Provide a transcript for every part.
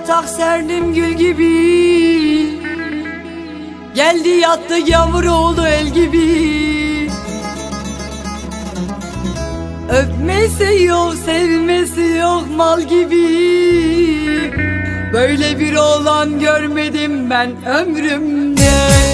yatak serdim gül gibi, geldi yattı yağmur oldu el gibi. Öpmesi yok, sevmesi yok mal gibi. Böyle bir oğlan görmedim ben ömrümde.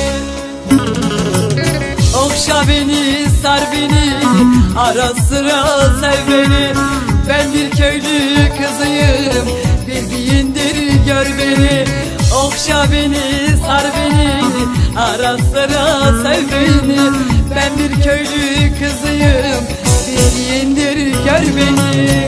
Okşa beni, sar beni, ara sıra sev beni. Ben bir köylü kızıyım, bildiğindir gör beni. Okşa beni, sar beni, ara sıra sev beni. Ben bir köylü kızıyım, bildiğindir gör beni.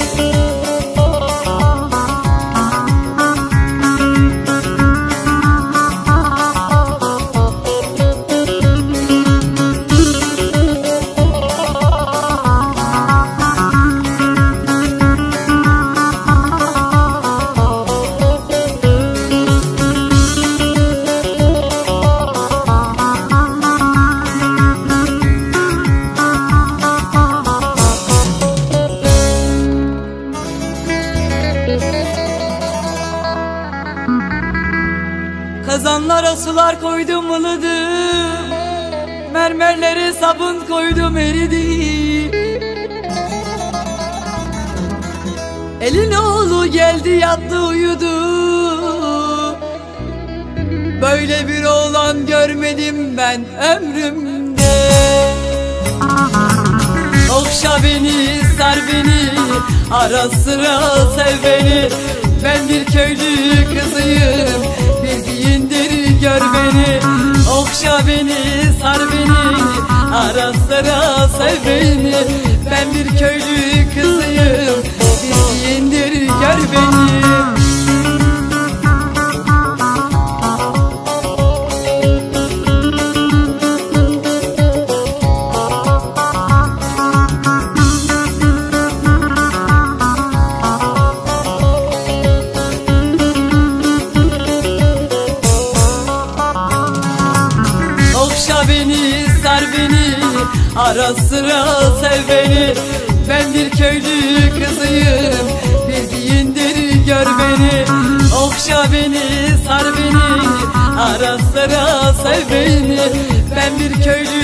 Kazanlara sular koydum ılıdım, mermerlere sabun koydum eridi. Elin oğlu geldi yattı uyudu. Böyle bir oğlan görmedim ben ömrümde. Okşa beni, sar beni, ara sıra sev beni. Ben bir köylü kızıyım, bildiğindir gör beni. Okşa beni, sar beni, ara sıra sev beni. Ben bir köylü kızıyım, bildiğindir gör beni. Okşa beni, sar beni, ara sıra sev beni. Ben bir köylü kızıyım, bildiğindir gör beni. Okşa beni, sar beni, ara sıra sev beni. Ben bir köylü